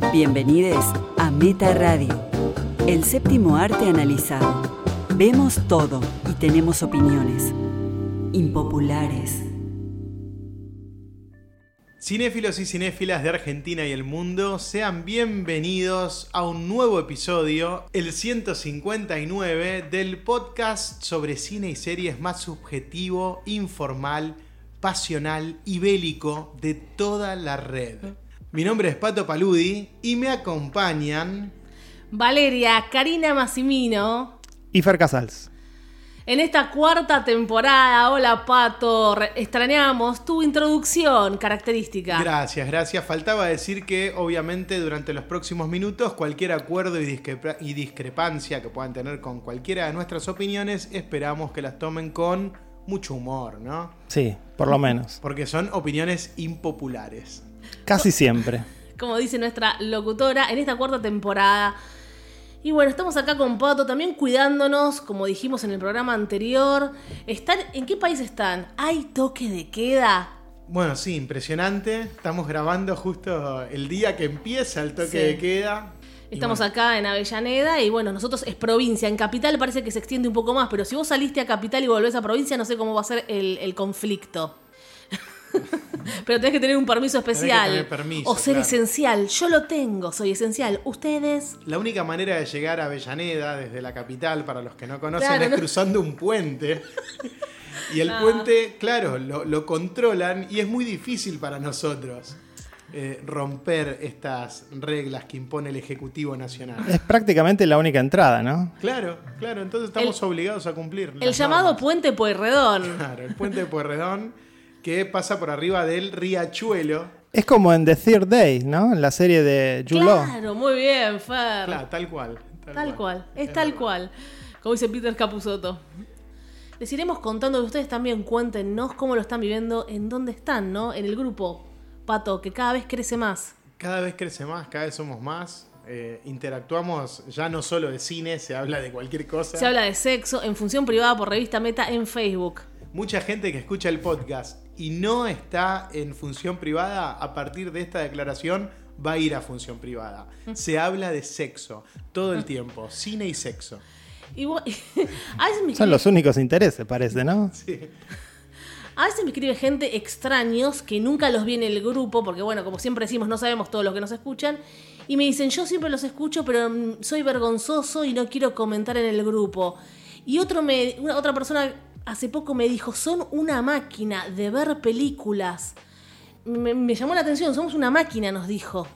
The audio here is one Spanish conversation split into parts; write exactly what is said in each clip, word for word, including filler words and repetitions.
Bienvenidos a Meta Radio, el séptimo arte analizado. Vemos todo y tenemos opiniones impopulares. Cinéfilos y cinéfilas de Argentina y el mundo, sean bienvenidos a un nuevo episodio, el ciento cincuenta y nueve, del podcast sobre cine y series más subjetivo, informal, pasional y bélico de toda la red. Mi nombre es Pato Paludi y me acompañan Valeria, Karina Massimino y Fer Casals. En esta cuarta temporada. Hola Pato, Re- extrañamos tu introducción característica. Gracias, gracias. Faltaba decir que obviamente durante los próximos minutos cualquier acuerdo y, discrepa- y discrepancia que puedan tener con cualquiera de nuestras opiniones, esperamos que las tomen con mucho humor, ¿no? Sí, por lo menos. Porque son opiniones impopulares. Casi siempre. Como dice nuestra locutora, en esta cuarta temporada. Y bueno, estamos acá con Pato también cuidándonos, como dijimos en el programa anterior. ¿Están, ¿En qué país están? ¿Hay toque de queda? Bueno, sí, impresionante. Estamos grabando justo el día que empieza el toque Sí. de queda. Estamos Y bueno, acá en Avellaneda y bueno, nosotros es provincia. En Capital parece que se extiende un poco más, pero si vos saliste a Capital y volvés a provincia, no sé cómo va a ser el, el conflicto. Pero tenés que tener un permiso especial. tener permiso, o ser claro. esencial. Yo lo tengo, soy esencial. Ustedes... La única manera de llegar a Avellaneda desde la capital, para los que no conocen, Claro, es ¿no? cruzando un puente. Y el Ah. puente, claro, lo, lo controlan y es muy difícil para nosotros eh, romper estas reglas que impone el Ejecutivo Nacional. Es prácticamente la única entrada, ¿no? Claro, claro, entonces estamos El- obligados a cumplir. El las llamado normas. Puente Pueyrredón. Claro, el puente de Pueyrredón que pasa por arriba del riachuelo. Es como en The Third Day, ¿no? En la serie de Jude Law. Claro, muy bien, Fer. Claro, tal cual. Tal cual, es tal verdad. cual. Como dice Peter Capusotto. Les iremos contando que ustedes también cuéntenos cómo lo están viviendo, en dónde están, ¿no? En el grupo, Pato, que cada vez crece más. Cada vez crece más, cada vez somos más. Eh, interactuamos ya no solo de cine, se habla de cualquier cosa. Se habla de sexo en función privada por Revista Meta en Facebook. Mucha gente que escucha el podcast y no está en función privada, a partir de esta declaración va a ir a función privada. Se habla de sexo todo el tiempo, cine y sexo. Y vos- a, veces me Son escribe, los únicos intereses, parece, ¿no? Sí. a veces me escribe gente extraños que nunca los vi en el grupo, porque bueno, como siempre decimos, no sabemos todos los que nos escuchan. Y me dicen, yo siempre los escucho, pero mm, soy vergonzoso y no quiero comentar en el grupo. Y otro me, una, otra persona hace poco me dijo, son una máquina de ver películas. Me, me llamó la atención, somos una máquina, nos dijo.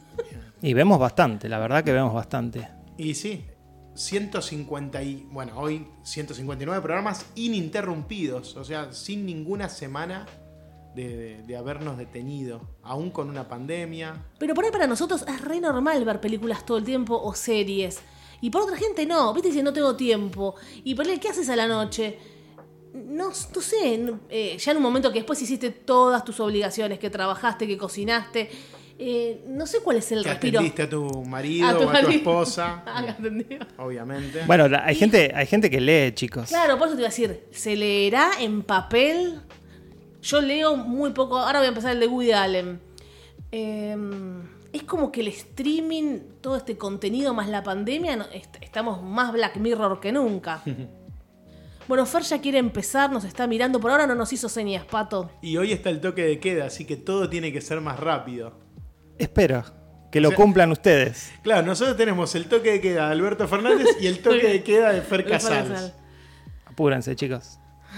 Y vemos bastante, la verdad que vemos bastante. Y sí, ciento cincuenta y, bueno, hoy ciento cincuenta y nueve programas ininterrumpidos, o sea, sin ninguna semana de, de, de habernos detenido, aún con una pandemia. Pero por ahí para nosotros es re normal ver películas todo el tiempo o series. Y por otra gente no, viste, dice no tengo tiempo. Y por ahí, ¿qué haces a la noche? No, no sé, no, eh, ya en un momento que después hiciste todas tus obligaciones, que trabajaste, que cocinaste, eh, no sé cuál es el Que respiro. atendiste a tu marido A tu o a tu marido. esposa, Ah, que atendió. obviamente. Bueno, la- hay gente, hay gente que lee, chicos. Claro, por eso te iba a decir, ¿se leerá en papel? Yo leo muy poco, ahora voy a empezar el de Woody Allen. Eh, es como que el streaming, todo este contenido más la pandemia, no- est- estamos más Black Mirror que nunca. Bueno, Fer ya quiere empezar, nos está mirando, por ahora no nos hizo señas, Pato. Y hoy está el toque de queda, así que todo tiene que ser más rápido. Espero que lo O sea- cumplan ustedes. Claro, nosotros tenemos el toque de queda de Alberto Fernández y el toque de queda de Fer Casals. Apúrense, chicos.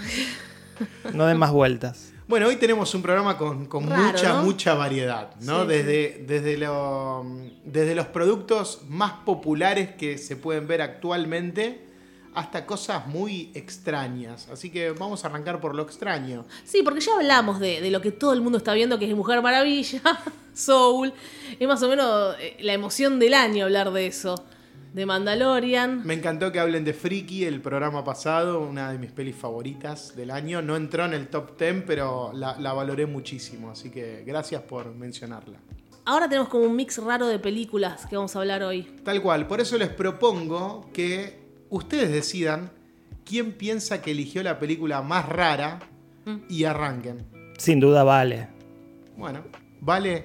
No den más vueltas. Bueno, hoy tenemos un programa con, con Raro, mucha, ¿no? mucha variedad, ¿no? Sí, desde, Desde, lo, desde los productos más populares que se pueden ver actualmente hasta cosas muy extrañas. Así que vamos a arrancar por lo extraño. Sí, porque ya hablamos de, de lo que todo el mundo está viendo, que es Mujer Maravilla, Soul. Es más o menos eh, la emoción del año hablar de eso. De Mandalorian. Me encantó que hablen de Freaky el programa pasado, una de mis pelis favoritas del año. No entró en el top diez, pero la, la valoré muchísimo. Así que gracias por mencionarla. Ahora tenemos como un mix raro de películas que vamos a hablar hoy. Tal cual, por eso les propongo que ustedes decidan quién piensa que eligió la película más rara y arranquen. Sin duda vale. Bueno, vale,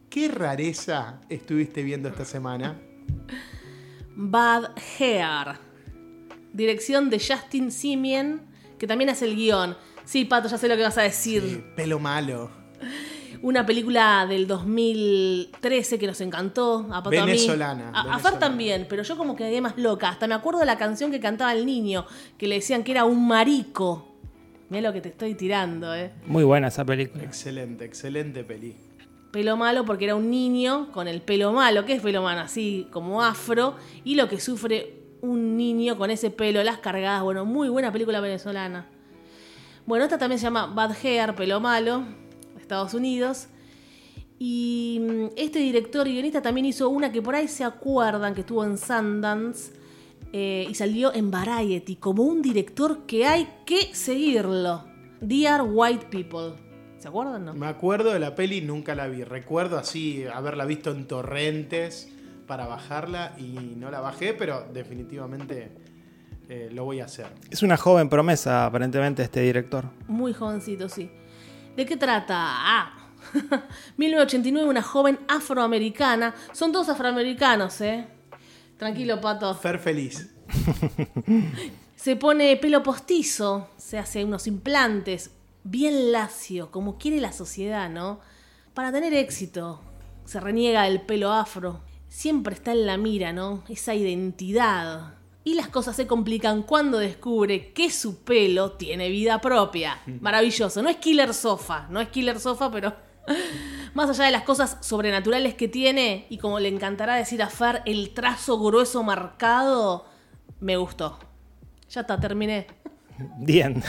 ¿Qué rareza estuviste viendo esta semana? Bad Hair. Dirección de Justin Simien, que también hace el guión. Sí, Pato, ya sé lo que vas a decir. Sí, pelo malo. Una película del dos mil trece que nos encantó. A Pato, Venezolana. A, mí. a, a Fer también, pero yo como que quedé más loca. Hasta me acuerdo de la canción que cantaba el niño, que le decían que era un marico. Mirá lo que te estoy tirando, eh. Muy buena esa película. Excelente, excelente peli. Pelo malo porque era un niño con el pelo malo. ¿Qué es pelo malo? Así como afro. Y lo que sufre un niño con ese pelo, las cargadas. Bueno, muy buena película venezolana. Bueno, esta también se llama Bad Hair, pelo malo, Estados Unidos. Y este director y guionista también hizo una que por ahí se acuerdan, que estuvo en Sundance. Eh, y salió en Variety como un director que hay que seguirlo. Dear White People. ¿Se acuerdan, no? Me acuerdo de la peli, nunca la vi. Recuerdo así haberla visto en torrentes para bajarla y no la bajé, pero definitivamente eh, lo voy a hacer. Es una joven promesa, aparentemente, este director. Muy jovencito, sí. ¿De qué trata? Ah, mil novecientos ochenta y nueve, una joven afroamericana. Son todos afroamericanos, ¿eh? Tranquilo, Pato. Fer feliz. Se pone pelo postizo, se hace unos implantes, bien lacio, como quiere la sociedad, ¿no? Para tener éxito, se reniega del pelo afro. Siempre está en la mira, ¿no? Esa identidad. Y las cosas se complican cuando descubre que su pelo tiene vida propia. Maravilloso. No es Killer Sofa, no es Killer Sofa, pero más allá de las cosas sobrenaturales que tiene, y como le encantará decir a Fer, el trazo grueso marcado, me gustó. Ya está, terminé. Bien.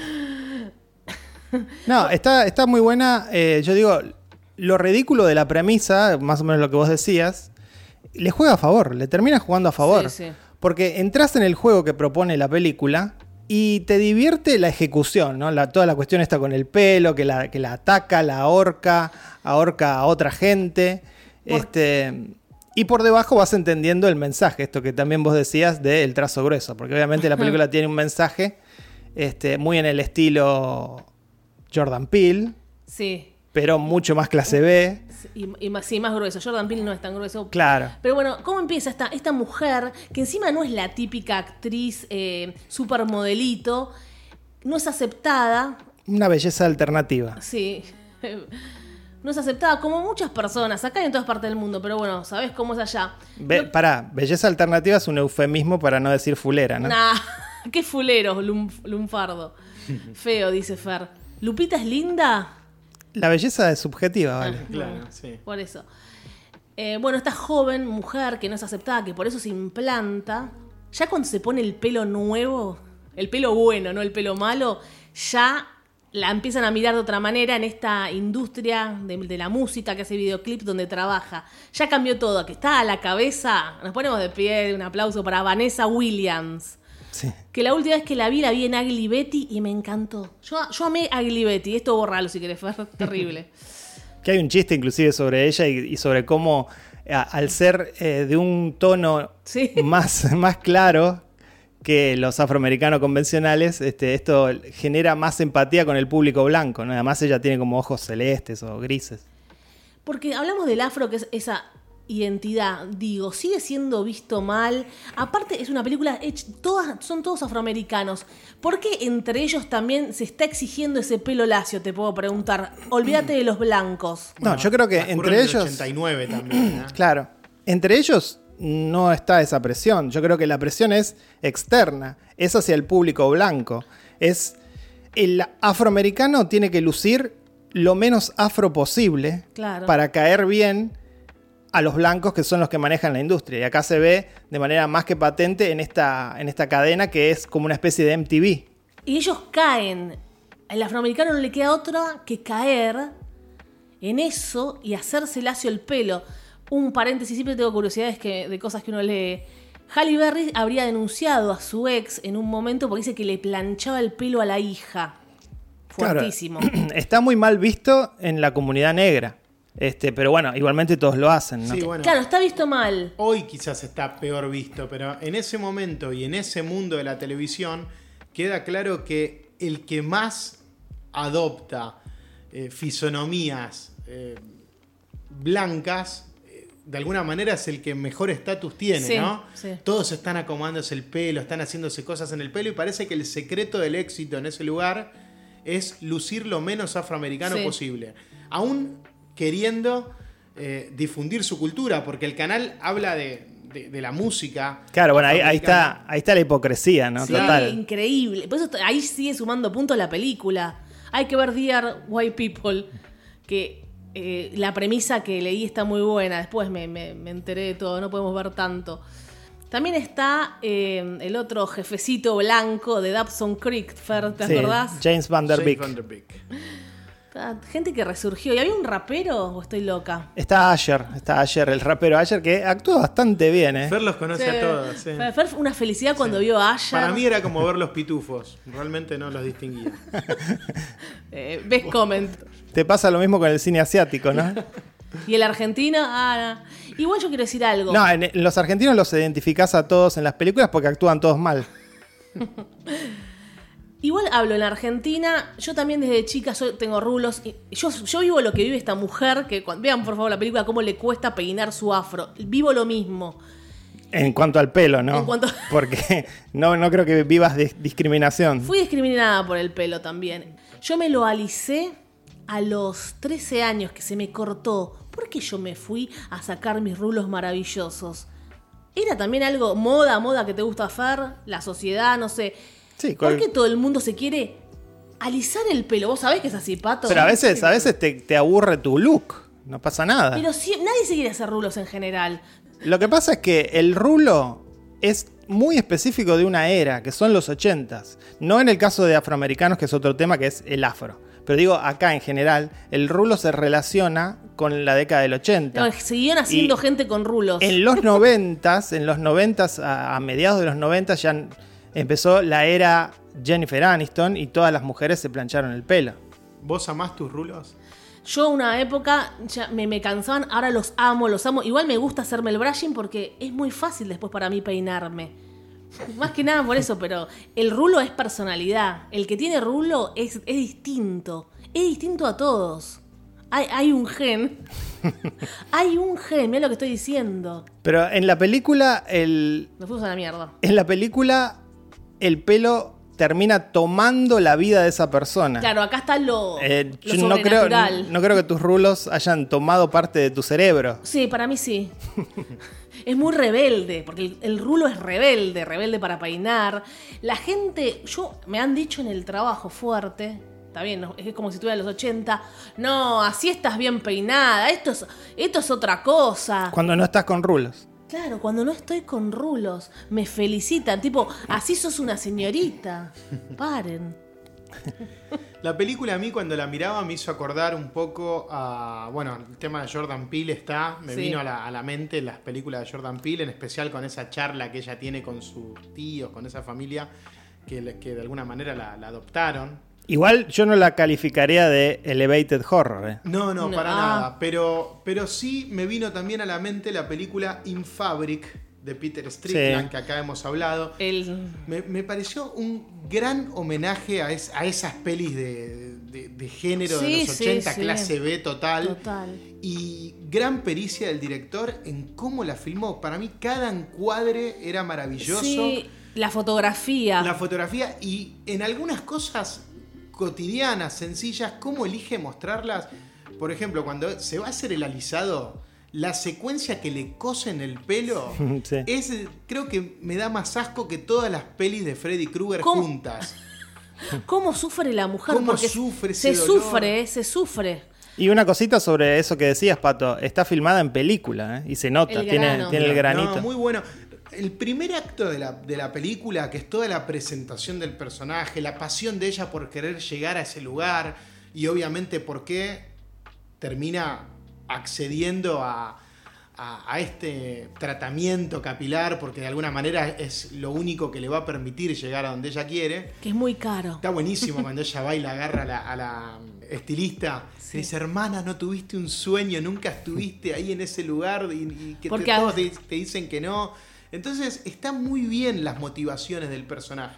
No, está, está muy buena. Eh, yo digo, lo ridículo de la premisa, más o menos lo que vos decías, le juega a favor, le termina jugando a favor. Sí, sí. Porque entras en el juego que propone la película y te divierte la ejecución, ¿no? La, toda la cuestión está con el pelo, que la, que la ataca, la ahorca, ahorca a otra gente. Este, y por debajo vas entendiendo el mensaje, esto que también vos decías del trazo grueso, porque obviamente la película tiene un mensaje este, muy en el estilo Jordan Peele, Sí. pero mucho más clase B. Y, y más, sí, más grueso. Jordan Peele no es tan grueso. Claro. Pero bueno, ¿cómo empieza esta, esta mujer que encima no es la típica actriz eh, supermodelito? No es aceptada. Una belleza alternativa. Sí. No es aceptada como muchas personas, acá y en todas partes del mundo, pero bueno, ¿sabés cómo es allá? Be- Lo- Pará, belleza alternativa es un eufemismo para no decir fulera, ¿no? Nah, qué fulero, lum- lunfardo. Feo, dice Fer. ¿Lupita es linda? La belleza es subjetiva, ¿vale? Ah, Claro, bueno, sí. Por eso. Eh, bueno, esta joven mujer que no es aceptada, que por eso se implanta, ya cuando se pone el pelo nuevo, el pelo bueno, no el pelo malo, ya la empiezan a mirar de otra manera en esta industria de, de la música que hace videoclip donde trabaja. Ya cambió todo, que está a la cabeza. Nos ponemos de pie, un aplauso para Vanessa Williams. Sí. Que la última vez que la vi, la vi en Ugly Betty y me encantó. Yo, yo amé Ugly Betty. Esto borralo si querés, fue terrible. Que hay un chiste inclusive sobre ella y, y sobre cómo a- al ser eh, de un tono Sí. más, más claro que los afroamericanos convencionales, este, esto genera más empatía con el público blanco, ¿no? Además ella tiene como ojos celestes o grises. Porque hablamos del afro, que es esa identidad, digo, sigue siendo visto mal. Aparte, es una película hecha, todas, son todos afroamericanos. ¿Por qué entre ellos también se está exigiendo ese pelo lacio? Te puedo preguntar. Olvídate de los blancos. No, yo creo que Transcurre entre en el ellos... ochenta y nueve también, ¿eh? Claro, entre ellos no está esa presión. Yo creo que la presión es externa, es hacia el público blanco. Es el afroamericano tiene que lucir lo menos afro posible Claro. para caer bien a los blancos que son los que manejan la industria. Y acá se ve de manera más que patente en esta, en esta cadena que es como una especie de M T V. Y ellos caen. Al afroamericano no le queda otra que caer en eso y hacerse lacio el pelo. Un paréntesis, siempre tengo curiosidades que, de cosas que uno lee. Halle Berry habría denunciado a su ex en un momento porque dice que le planchaba el pelo a la hija. Fuertísimo. Claro, está muy mal visto en la comunidad negra. Este, pero bueno, igualmente todos lo hacen, ¿no? Sí, bueno. Claro, está visto mal. Hoy quizás está peor visto, pero en ese momento y en ese mundo de la televisión queda claro que el que más adopta eh, fisonomías eh, blancas, de alguna manera es el que mejor estatus tiene, sí, ¿no? Sí. Todos están acomodándose el pelo, están haciéndose cosas en el pelo y parece que el secreto del éxito en ese lugar es lucir lo menos afroamericano sí. posible. Aún queriendo eh, difundir su cultura, porque el canal habla de, de, de la música. Claro, bueno, ahí, ahí, está, ahí está la hipocresía, ¿no? Sí, Total. increíble. Por eso ahí sigue sumando puntos la película. Hay que ver Dear White People, que eh, la premisa que leí está muy buena. Después me, me, me enteré de todo, no podemos ver tanto. También está eh, el otro jefecito blanco de Dawson Creek, Fer, ¿te Sí, acordás? James Van Der James Beek. Van Der Beek. Gente que resurgió. ¿Y había un rapero o estoy loca? Está Asher, está Asher, el rapero Asher, que actúa bastante bien, ¿eh? Fer los conoce Sí. a todos. Sí. Fer fue una felicidad cuando Sí. vio a Asher. Para mí era como ver los pitufos. Realmente no los distinguía. Eh, Best comment. Te pasa lo mismo con el cine asiático, ¿no? Y el argentino, ah, no. Igual yo quiero decir algo. No, en, en los argentinos los identificás a todos en las películas porque actúan todos mal. Igual hablo en la Argentina, yo también desde chica soy- tengo rulos. Y yo, yo vivo lo que vive esta mujer, que cuando, vean por favor la película, cómo le cuesta peinar su afro. Vivo lo mismo. En cuanto al pelo, ¿no? En cuanto- Porque no, no creo que vivas de discriminación. Fui discriminada por el pelo también. Yo me lo alicé a los trece años que se me cortó. ¿Por qué yo me fui a sacar mis rulos maravillosos? Era también algo moda, moda que te gusta hacer, la sociedad, no sé. Sí, ¿Por cual- qué todo el mundo se quiere alisar el pelo? ¿Vos sabés que es así, Pato? Pero a veces, a veces te, te aburre tu look. No pasa nada. Pero si- nadie se quiere hacer rulos en general. Lo que pasa es que el rulo es muy específico de una era, que son los ochentas. No en el caso de afroamericanos, que es otro tema, que es el afro. Pero digo, acá en general, el rulo se relaciona con la década del ochenta. No, siguieron haciendo Y gente con rulos. En los noventas, en los noventas, a, a mediados de los noventas ya empezó la era Jennifer Aniston y todas las mujeres se plancharon el pelo. ¿Vos amás tus rulos? Yo una época ya me, me cansaban, ahora los amo, los amo. Igual me gusta hacerme el brushing porque es muy fácil después para mí peinarme. Más que nada por eso, pero el rulo es personalidad. El que tiene rulo es, es distinto. Es distinto a todos. Hay, hay un gen. Hay un gen, mira lo que estoy diciendo. Pero en la película, el, Nos fuimos a la mierda. en la película, el pelo termina tomando la vida de esa persona. Claro, acá está lo, Eh, lo yo no creo, sobrenatural. no creo que tus rulos hayan tomado parte de tu cerebro. Sí, para mí sí. Es muy rebelde, porque el, el rulo es rebelde, rebelde para peinar. La gente, yo me han dicho en el trabajo fuerte, está bien, no, es como si estuviera en los ochenta, no, así estás bien peinada, esto es, esto es otra cosa. Cuando no estás con rulos. Claro, cuando no estoy con rulos, me felicitan, tipo, así sos una señorita. Paren. La película a mí cuando la miraba me hizo acordar un poco a... Bueno, el tema de Jordan Peele está, me Sí. vino a la, a la mente las películas de Jordan Peele, en especial con esa charla que ella tiene con sus tíos, con esa familia que, le- que de alguna manera la, la adoptaron. Igual yo no la calificaría de elevated horror. ¿eh? No, no, No. para nada. Pero, pero sí me vino también a la mente la película In Fabric de Peter Strickland, Sí. que acá hemos hablado. El, Me, me pareció un gran homenaje a, es- a esas pelis de, de- de género de Sí, los sí, ochenta, sí. clase B total. total. Y gran pericia del director en cómo la filmó. Para mí cada encuadre era maravilloso. Sí, la fotografía. La fotografía y en algunas cosas cotidianas, sencillas, cómo elige mostrarlas. Por ejemplo, cuando se va a hacer el alisado, la secuencia que le cosen el pelo Sí. es, creo que me da más asco que todas las pelis de Freddy Krueger ¿Cómo? juntas. ¿Cómo sufre la mujer? ¿Cómo Porque sufre se ese dolor? sufre, eh, se sufre. Y una cosita sobre eso que decías, Pato. Está filmada en película, ¿eh? Y se nota, El tiene, grano. tiene el granito. No, muy bueno. El primer acto de la, de la película, que es toda la presentación del personaje, la pasión de ella por querer llegar a ese lugar y obviamente por qué termina accediendo a, a, a este tratamiento capilar, porque de alguna manera es lo único que le va a permitir llegar a donde ella quiere. Que es muy caro. Está buenísimo cuando ella va y la agarra a la, a la estilista. Sí. Dice, hermana, no tuviste un sueño, nunca estuviste ahí en ese lugar y, y que te- Porque a- todos te, te dicen que no. Entonces, están muy bien las motivaciones del personaje.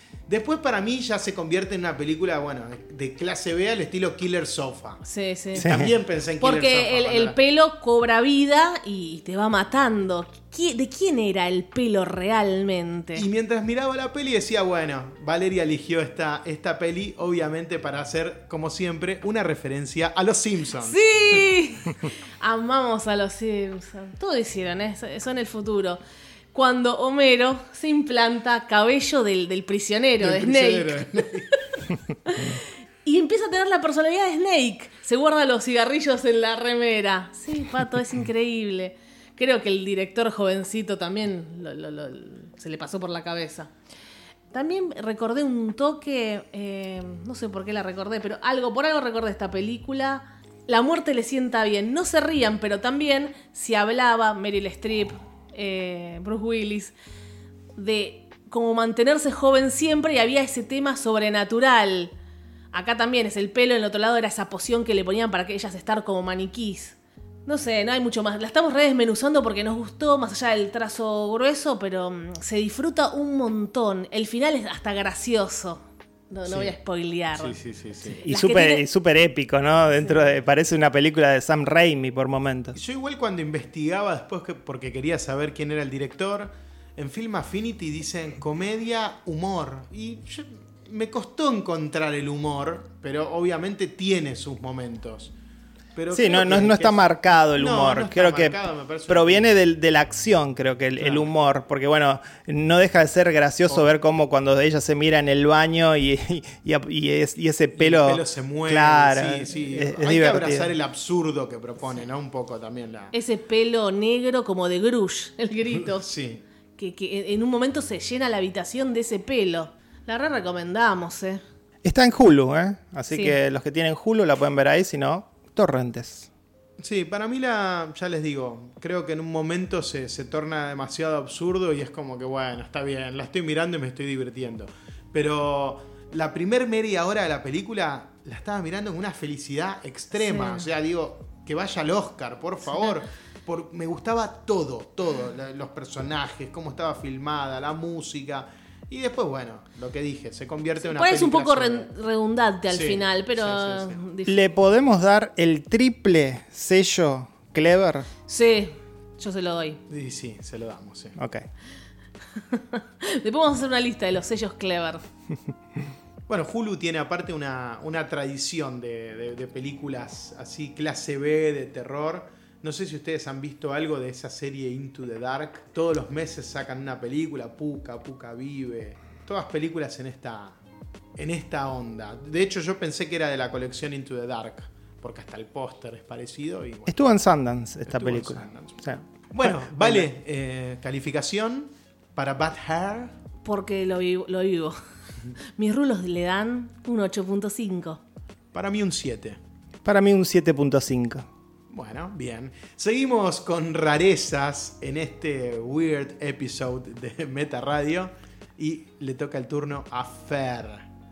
Después para mí ya se convierte en una película, bueno, de clase B al estilo Killer Sofa. Sí, sí. Sí. También pensé en Killer Sofa. Porque el, el la... pelo cobra vida y te va matando. ¿De quién era el pelo realmente? Y mientras miraba la peli decía, bueno, Valeria eligió esta, esta peli obviamente para hacer, como siempre, una referencia a los Simpsons. ¡Sí! Amamos a los Simpsons. Todo hicieron, ¿eh? Eso en el futuro. Cuando Homero se implanta cabello del, del prisionero, Del de prisionero Snake. de Snake. Y empieza a tener la personalidad de Snake. Se guarda los cigarrillos en la remera. Sí, Pato, es increíble. Creo que el director jovencito también lo, lo, lo, se le pasó por la cabeza. También recordé un toque, eh, no sé por qué la recordé, pero algo por algo recordé esta película. La muerte le sienta bien. No se rían, pero también si hablaba Meryl Streep, eh, Bruce Willis, de como mantenerse joven siempre y había ese tema sobrenatural. Acá también es el pelo, en el otro lado era esa poción que le ponían para que ellas estar como maniquís. No sé, no hay mucho más. La estamos re desmenuzando porque nos gustó, más allá del trazo grueso, pero um, se disfruta un montón. El final es hasta gracioso. No, no Sí. voy a spoilear. Sí, sí, sí, sí. Y Las que súper tiene- y súper épico, ¿no? Dentro de, parece una película de Sam Raimi por momentos. Yo igual cuando investigaba después, que, porque quería saber quién era el director, en Film Affinity dicen comedia, humor. Y yo, me costó encontrar el humor, pero obviamente tiene sus momentos. Pero Sí, creo no, no, que- no está que- marcado el No, humor. no está creo que marcado, me parece proviene una- del- de la acción, creo que el, el Claro. humor. Porque bueno, no deja de ser gracioso Oh. ver cómo cuando ella se mira en el baño y, y, y es- y ese y pelo. el pelo se mueve. Claro, sí, sí. es- es Hay que divertido. abrazar el absurdo que propone, ¿no? Un poco también la... Ese pelo negro como de Grush, el grito. Sí. Que, que en un momento se llena la habitación de ese pelo. La re recomendamos, ¿eh? Está en Hulu, ¿eh? Así Sí. que los que tienen Hulu la pueden ver ahí, si no, torrentes. Sí, para mí la, ya les digo, creo que en un momento se, se torna demasiado absurdo y es como que bueno, está bien, la estoy mirando y me estoy divirtiendo. Pero la primer media hora de la película la estaba mirando con una felicidad extrema. Sí. O sea, digo, que vaya al Oscar, por favor. Por, me gustaba todo, todo, la- los personajes, cómo estaba filmada, la música. Y después, bueno, lo que dije, se convierte en una Pues es un película poco sobre- re- redundante al Sí, final, pero... sí, sí, dif- ¿Le podemos dar el triple sello Clever? Sí, yo se lo doy. Sí, sí, se lo damos, sí. Ok. Después vamos a hacer una lista de los sellos Clever. Bueno, Hulu tiene aparte una, una tradición de, de- de películas así, clase B, de terror. No sé si ustedes han visto algo de esa serie Into the Dark. Todos los meses sacan una película, Puka, Puka Vive. Todas películas en esta, en esta onda. De hecho, yo pensé que era de la colección Into the Dark, porque hasta el póster es parecido. Y bueno. Estuvo en Sundance esta Estuvo en película. Sundance. O sea, Bueno, vale, eh, calificación para Bad Hair. Porque lo vivo. Lo vivo. Mis rulos le dan un ocho punto cinco. Para mí un siete. para mí un siete punto cinco. Bueno, bien. Seguimos con rarezas en este weird episode de Meta Radio y le toca el turno a Fer.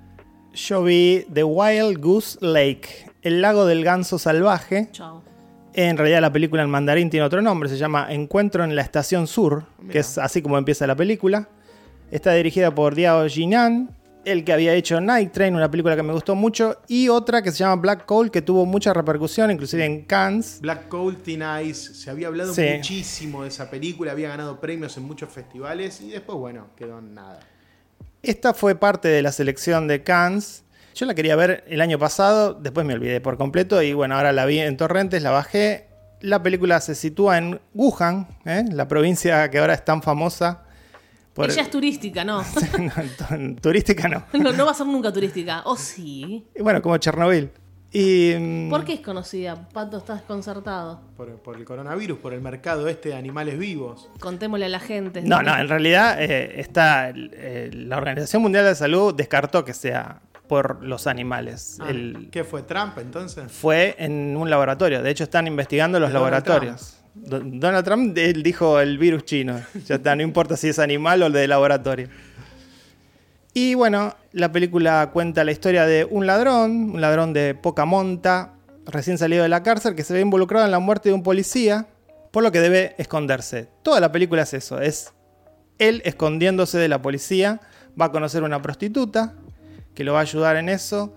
Yo vi The Wild Goose Lake, el lago del ganso salvaje. Chao. En realidad la película en mandarín tiene otro nombre, se llama Encuentro en la Estación Sur, Mirá. que es así como empieza la película. Está dirigida por Diao Jinan, el que había hecho Night Train, una película que me gustó mucho, y otra que se llama Black Coal, que tuvo mucha repercusión, inclusive en Cannes. Black Coal, Thin Ice, se había hablado Sí. muchísimo de esa película, había ganado premios en muchos festivales y después, bueno, quedó en nada. Esta fue parte de la selección de Cannes. Yo la quería ver el año pasado, después me olvidé por completo y bueno, ahora la vi en torrentes, la bajé. La película se sitúa en Wuhan, ¿eh? La provincia que ahora es tan famosa. Por... Ella es turística, ¿no? No, turística no. no. No va a ser nunca turística. ¿O sí? Y bueno, como Chernobyl. Y, mm, ¿Por qué es conocida? Pato, estás desconcertado. Por, por el coronavirus, por el mercado este de animales vivos. Contémosle a la gente. No, no, en realidad eh, está, eh, la Organización Mundial de Salud descartó que sea por los animales. Ah, El- ¿Qué fue, Trump entonces? fue en un laboratorio. De hecho, están investigando los De Donald laboratorios. Do- Donald Trump él dijo el virus chino. Ya está, no importa si es animal o de laboratorio. Y bueno, la película cuenta la historia de un ladrón, un ladrón de poca monta, recién salido de la cárcel, que se ve involucrado en la muerte de un policía, por lo que debe esconderse. Toda la película es eso, es él, escondiéndose de la policía, va a conocer una prostituta que lo va a ayudar en eso.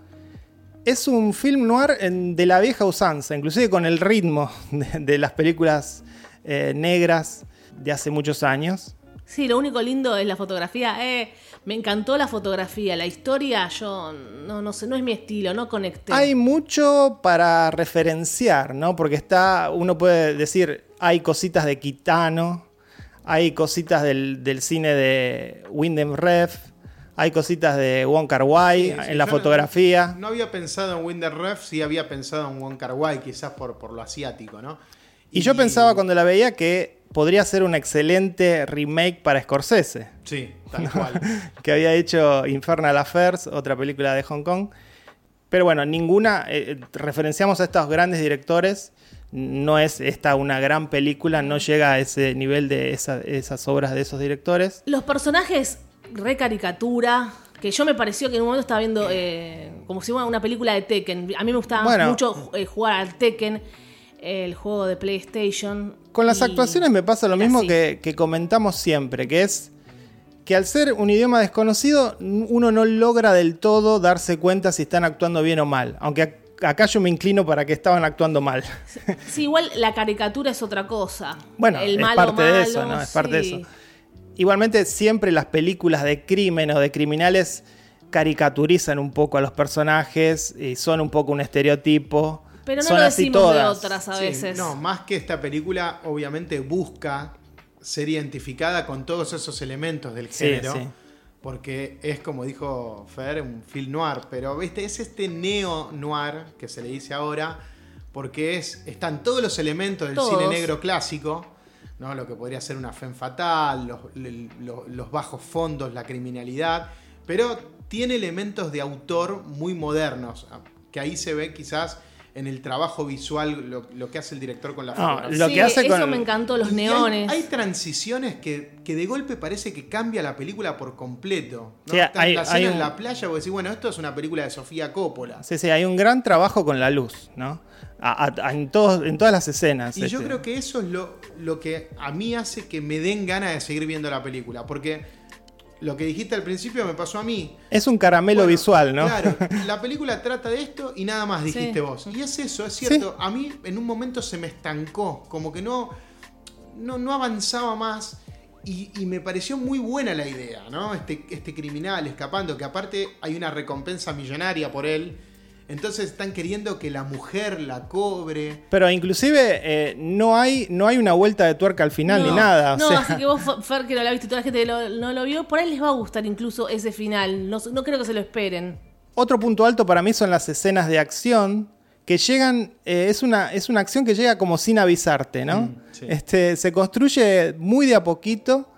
Es un film noir en, de la vieja usanza, inclusive con el ritmo de, de las películas eh, negras de hace muchos años. Sí, lo único lindo es la fotografía. Eh, me encantó la fotografía. La historia, yo no, no sé, no es mi estilo, no conecté. Hay mucho para referenciar, ¿no? Porque está, uno puede decir, hay cositas de Kitano, hay cositas del, del cine de Windham Refn, hay cositas de Wong Kar-wai Sí, sí, en la yo fotografía. No, no había pensado en Windham Refn, sí había pensado en Wong Kar-wai, quizás por, por lo asiático, ¿no? Y, y yo pensaba cuando la veía que podría ser un excelente remake para Scorsese. Sí, tal cual. Que había hecho Infernal Affairs, otra película de Hong Kong. Pero bueno, ninguna, eh, referenciamos a estos grandes directores, no es esta una gran película, no llega a ese nivel de esa, esas obras de esos directores. Los personajes, re caricatura, que yo me pareció que en un momento estaba viendo eh, como si fuera una película de Tekken. A mí me gustaba Bueno, mucho eh, jugar al Tekken, el juego de PlayStation. Con las y actuaciones me pasa lo mismo así. que, que comentamos siempre, que es que al ser un idioma desconocido, uno no logra del todo darse cuenta si están actuando bien o mal. Aunque acá yo me inclino para que estaban actuando mal. Sí, igual la caricatura es otra cosa. Bueno, el es malo, parte de malo, eso, ¿no? Es parte sí. de eso. Igualmente siempre las películas de crimen o de criminales caricaturizan un poco a los personajes y son un poco un estereotipo. Pero no son lo así decimos todas. de otras a Sí, veces. no, más que esta película, obviamente busca ser identificada con todos esos elementos del Sí, género. sí. Porque es, como dijo Fer, un film noir. Pero ¿viste? Es este neo-noir que se le dice ahora. Porque es, están todos los elementos del Todos. cine negro clásico, ¿no? Lo que podría ser una femme fatale, los, los, los bajos fondos, la criminalidad. Pero tiene elementos de autor muy modernos. Que ahí se ve quizás en el trabajo visual lo, lo que hace el director con la No, fotografía. lo Sí, que hace eso con- me encantó, los Y neones. Hay, hay transiciones que, que de golpe parece que cambia la película por completo, ¿no? Sí, Está hay- la hay escena un- en la playa, vos decís, bueno, esto es una película de Sofía Coppola. Sí, sí, hay un gran trabajo con la luz, ¿no? A- a- a- en, todos, en todas las escenas. Y yo este. creo que eso es lo, lo que a mí hace que me den ganas de seguir viendo la película. Porque lo que dijiste al principio me pasó a mí. Es un caramelo Bueno, visual, ¿no? Claro, la película trata de esto y nada más, dijiste Sí. vos. Y es eso, es cierto. A mí en un momento se me estancó, como que no, no, no avanzaba más. Y, y me pareció muy buena la idea, ¿no? Este, este criminal escapando, que aparte hay una recompensa millonaria por él. Entonces están queriendo que la mujer la cobre. Pero inclusive eh, no, hay, no hay una vuelta de tuerca al final no, ni nada. O no, sea, así que vos, Fer, que no la viste y toda la gente que lo- no lo vio, por ahí les va a gustar incluso ese final. No, no creo que se lo esperen. otro punto alto para mí son las escenas de acción que llegan, eh, es, una, es una acción que llega como sin avisarte, ¿no? Mm, sí. este, se construye muy de a poquito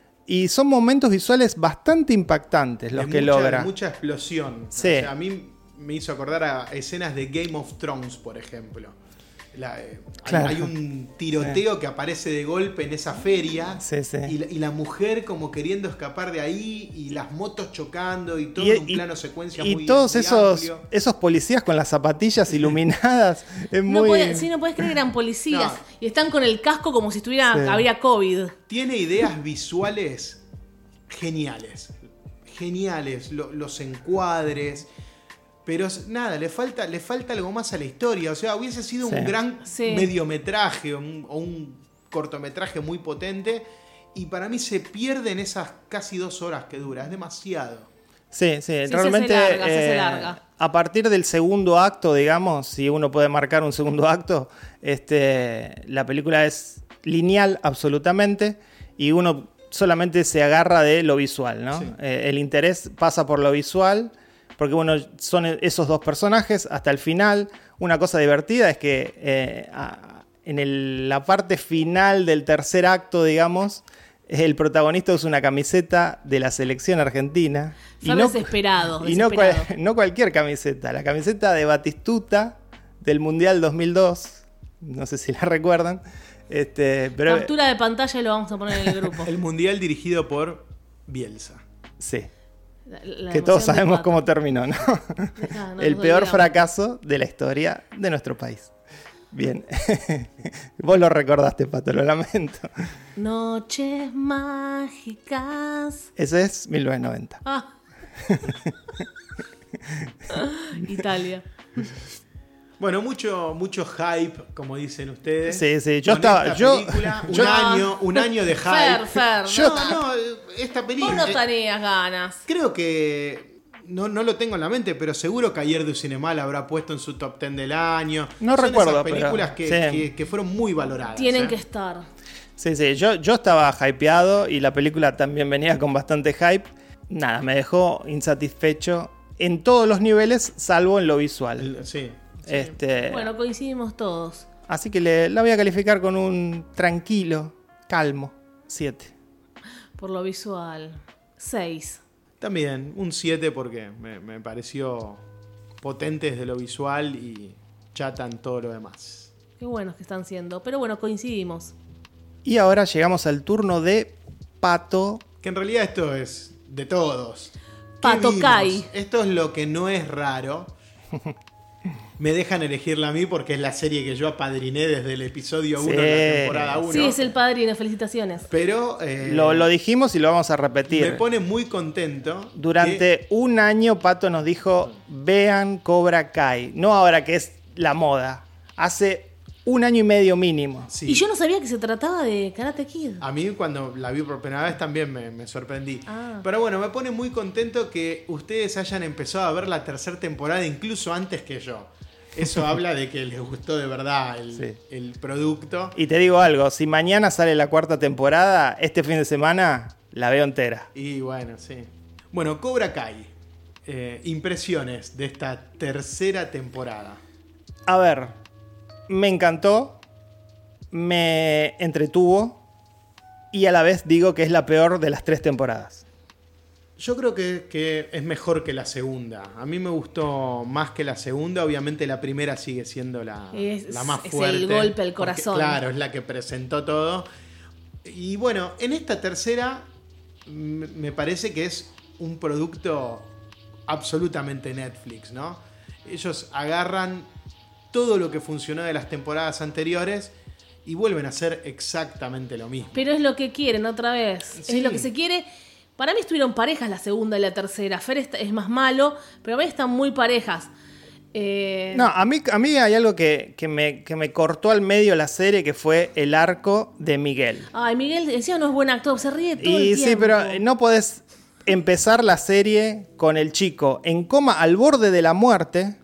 y son momentos visuales bastante impactantes los de que mucha, logra. mucha explosión. Sí. O sea, a mí me hizo acordar a escenas de Game of Thrones, por ejemplo. La, eh, hay- Claro. hay, un tiroteo que aparece de golpe en esa feria. Sí, sí. Y, la, y la mujer como queriendo escapar de ahí. Y las motos chocando. Y todo Y- en un y- plano secuencia Y muy todos muy esos, amplio. esos policías con las zapatillas iluminadas. Es No muy... podés, sí, no podés creer que eran policías. No. Y están con el casco como si estuviera, Sí. habría COVID. Tiene ideas visuales geniales. Geniales. Lo- los encuadres. Pero nada, le falta, le falta algo más a la historia. O sea, hubiese sido Sí. un gran Sí. mediometraje o un, o un cortometraje muy potente. Y para mí se pierde en esas casi dos horas que dura. Es demasiado. Sí, sí, se realmente hace larga, se hace eh, larga. a partir del segundo acto, digamos, si uno puede marcar un segundo acto, este, la película es lineal absolutamente y uno solamente se agarra de lo visual, ¿no? Sí. Eh, el interés pasa por lo visual, porque bueno, son esos dos personajes hasta el final. Una cosa divertida es que eh, a- en el- la parte final del tercer acto, digamos, el protagonista usa una camiseta de la selección argentina. Fer desesperado, y no, desesperado. cual- no cualquier camiseta, la camiseta de Batistuta del Mundial dos mil dos. No sé si la recuerdan. Este, pero, Captura de pantalla y lo vamos a poner en el grupo. El mundial dirigido por Bielsa. sí, La- la que emoción todos de sabemos Pato. cómo terminó, ¿no? Dejá, no El nos peor olvidamos. fracaso de la historia de nuestro país. Bien. Vos lo recordaste, Pato, lo lamento. Noches mágicas. Ese es mil novecientos noventa. Ah. Italia. Bueno, mucho, mucho hype, como dicen ustedes. Sí, sí, yo con estaba- esta yo- película, un yo- año, un año de hype. Fer, Fer, Yo, no. no, esta película. Vos no eh, tenías ganas. creo que no, no lo tengo en la mente, pero seguro que ayer de Cinema la habrá puesto en su top ten del año. No Son recuerdo, esas pero- películas que, sí. que- que fueron muy valoradas. Tienen ¿eh? que estar. Sí, sí, yo, yo estaba hypeado y la película también venía con bastante hype. Nada, me dejó insatisfecho en todos los niveles, salvo en lo visual. El- Sí. Este, Bueno, coincidimos todos. Así que le, la voy a calificar con un tranquilo, calmo, siete. Por lo visual. seis. También un siete porque me, me pareció potente desde lo visual y chata en todo lo demás. Qué buenos que están siendo. Pero bueno, coincidimos. Y ahora llegamos al turno de Pato. Que en realidad esto es de todos. ¿Qué Pato vimos? Kai. Esto es lo que no es raro. Me dejan elegirla a mí porque es la serie que yo apadriné desde el episodio uno Sí. de la temporada uno. Sí, es el padrino. Felicitaciones. Pero eh, Lo, lo dijimos y lo vamos a me repetir. pone muy contento. Durante que- un año Pato nos dijo, vean Cobra Kai. No ahora que es la moda. Hace un año y medio mínimo. sí. Y yo no sabía que se trataba de Karate Kid. A mí cuando la vi por primera vez también me, me sorprendí. Ah. Pero bueno, me pone muy contento que ustedes hayan empezado a ver la tercera temporada incluso antes que yo. Eso habla de que les gustó de verdad el, Sí. el producto. Y te digo algo, si mañana sale la cuarta temporada, este fin de semana la veo entera. Y bueno, sí. Bueno, Cobra Kai. Eh, impresiones de esta tercera temporada. A ver, me encantó, me entretuvo y a la vez digo que es la peor de las tres temporadas. Yo creo que, que es mejor que la segunda. A mí me gustó más que la segunda. Obviamente la primera sigue siendo la, Es- la más es fuerte. el golpe al porque, corazón. claro, es la que presentó todo. Y bueno, en esta tercera m- me parece que es un producto absolutamente Netflix, ¿no? Ellos agarran todo lo que funcionó de las temporadas anteriores y vuelven a hacer exactamente lo mismo. Pero es lo que quieren otra vez. Sí. Es lo que se quiere. Para mí estuvieron parejas la segunda y la tercera. Fer está- es más malo, pero a mí están muy parejas. Eh, No, a mí, a mí hay algo que, que me, que me cortó al medio la serie, que fue el arco de Miguel. Ay, Miguel decía no es buen actor, se ríe todo Y el sí, tiempo. pero no podés empezar la serie con el chico en coma al borde de la muerte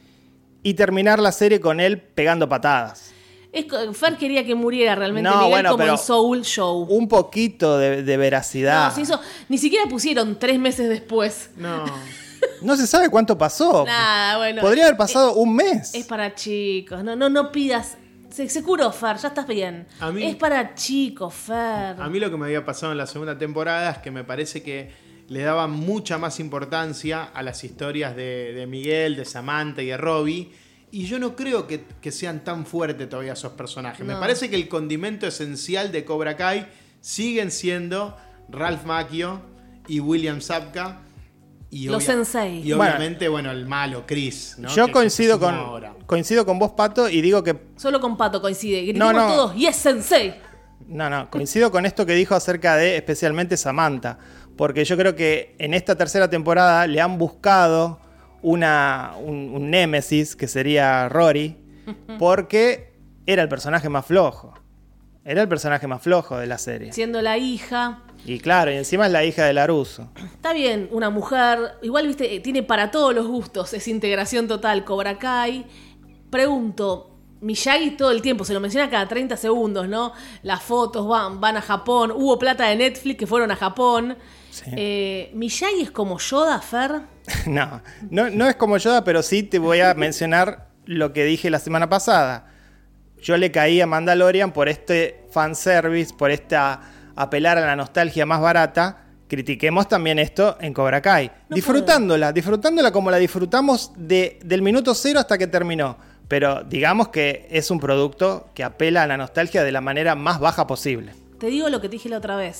y terminar la serie con él pegando patadas. Es co- Fer quería que muriera realmente No, Miguel bueno, como pero en Soul Show. Un poquito de, de veracidad. No, si eso, ni siquiera pusieron tres meses después. No. No se sabe cuánto pasó. Nada, bueno. Podría haber pasado un mes. Es para chicos. No, no, no pidas. Se, se curó, Fer, ya estás bien. A mí- es para chicos, Fer. A mí lo que me había pasado en la segunda temporada es que me parece que le daba mucha más importancia a las historias de, de Miguel, de Samantha y de Robbie. Y yo no creo que, que sean tan fuertes todavía esos personajes. Me No. parece que el condimento esencial de Cobra Kai siguen siendo Ralph Macchio y William Zabka. Y Los sensei. Y obviamente, bueno, el malo, Chris. ¿no? Yo Que- coincido que se sumó con, ahora. coincido con vos, Pato, y digo que Solo con Pato coincide. Gritemos No, no. todos, yes, sensei. No, no, coincido con esto que dijo acerca de especialmente Samantha, porque yo creo que en esta tercera temporada le han buscado una, un, un némesis, que sería Rory, porque era el personaje más flojo. Era el personaje más flojo de la serie. Siendo la hija. Y claro, y encima es la hija de Laruso. Está bien, una mujer. Igual, viste, eh, tiene para todos los gustos. Es integración total. Cobra Kai. Pregunto. Miyagi todo el tiempo, se lo menciona cada treinta segundos, ¿no? Las fotos van, van a Japón. Hubo plata de Netflix que fueron a Japón. Sí. Eh, ¿Miyagi es como Yoda, Fer? No, no, no es como Yoda, pero sí te voy a mencionar lo que dije la semana pasada. Yo le caí a Mandalorian por este fanservice, por esta apelar a la nostalgia más barata. Critiquemos también esto en Cobra Kai. No disfrutándola, disfrutándola como la disfrutamos de, del minuto cero hasta que terminó. Pero digamos que es un producto que apela a la nostalgia de la manera más baja posible. Te digo lo que te dije la otra vez.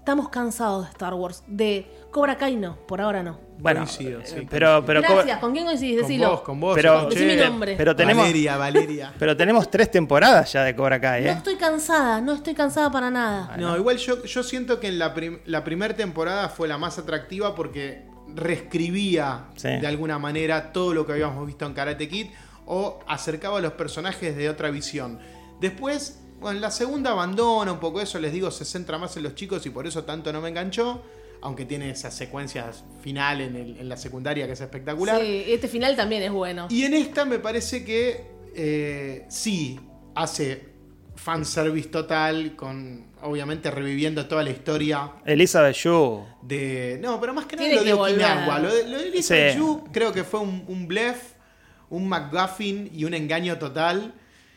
estamos cansados de Star Wars. De Cobra Kai no, por ahora no. Bueno, Coincido, sí, eh, pero, pero Gracias, ¿con quién coincidís? Con Decilo. vos, con vos. Pero- escuché. Decí mi nombre. pero tenemos, Valeria, Valeria. pero tenemos tres temporadas ya de Cobra Kai, No ¿eh? estoy cansada, no estoy cansada para nada. No, igual yo, yo siento que en la, prim- la primera temporada fue la más atractiva porque reescribía Sí. de alguna manera todo lo que habíamos visto en Karate Kid o acercaba a los personajes de otra visión. Después, bueno, en la segunda abandona un poco eso, les digo, se centra más en los chicos y por eso tanto no me enganchó, aunque tiene esas secuencias final en, el- en la secundaria que es espectacular. Sí, este final también es bueno. Y en esta me parece que eh, sí, hace fanservice total, con obviamente reviviendo toda la historia Elizabeth Shue. de... No, pero más que nada Tiene lo de que volver. Okinawa. Lo de, lo de Elizabeth Sí. Shue creo que fue un, un bluff, un MacGuffin y un engaño total.